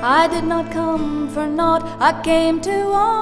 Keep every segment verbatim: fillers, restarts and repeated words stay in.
I did not come for naught, I came to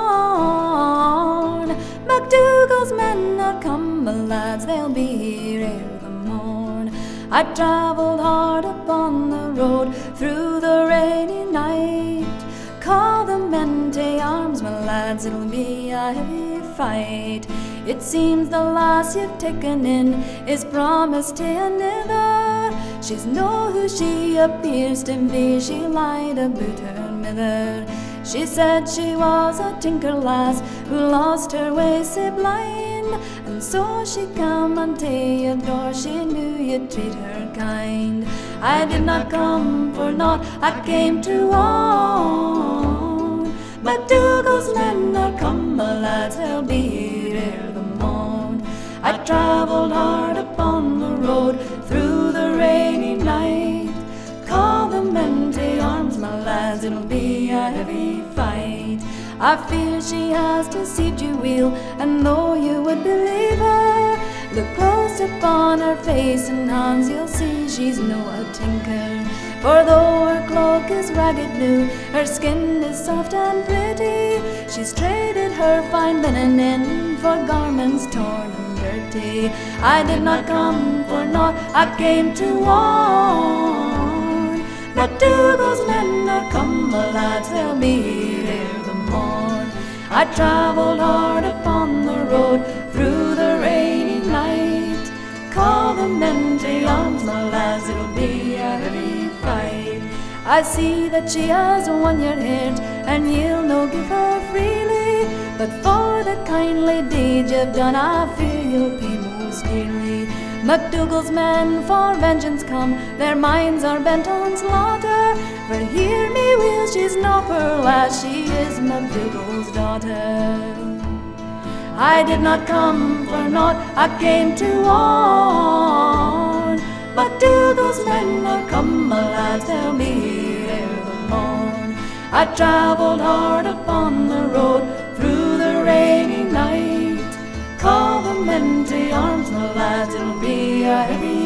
warn. MacDougall's men are come, my lads, they'll be here ere the morn. I travelled hard upon the road through the rainy night. Call the men to arms, my lads, it'll be a heavy fight. It seems the lass you've taken in is promised to another. She's know who she appears to be, she lied about her mither. She said she was a tinker lass who lost her way so blind, and so she come unto your door, she knew you'd treat her kind. I did not come for naught, I came to warn. MacDougall's men are come, my lads, they'll be here ere the morn. I travelled hard upon the road through the rainy night. Call the men to arms, my lads, it'll be a heavy fight. I fear she has deceived you weel, and though you would believe her, look close upon her face and hands, you'll see she's no a tinker. For though her cloak is ragged new, her skin is soft and pretty, she's traded her fine linen in for garments torn and dirty. I did not come for naught, I came to warn. MacDougall's men are come, my lads, they'll be here ere the morn. I travelled hard upon the road through the rainy night. Call the men to arms, my lads, it'll be a heavy fight. I see that she has won your heart, and you'll no give her freely, but for the kindly deed you've done, I fear you'll pay most dearly. MacDougall's men for vengeance come, their minds are bent on slaughter. But hear me weel, she's no poor lass, she is MacDougall's daughter. I did not come for naught, I came to warn. MacDougall's men are come, my lads, they'll be here ere the morn. I travelled hard upon the road through the rainy night. Call the men to arms, my lads, it'll be a heavy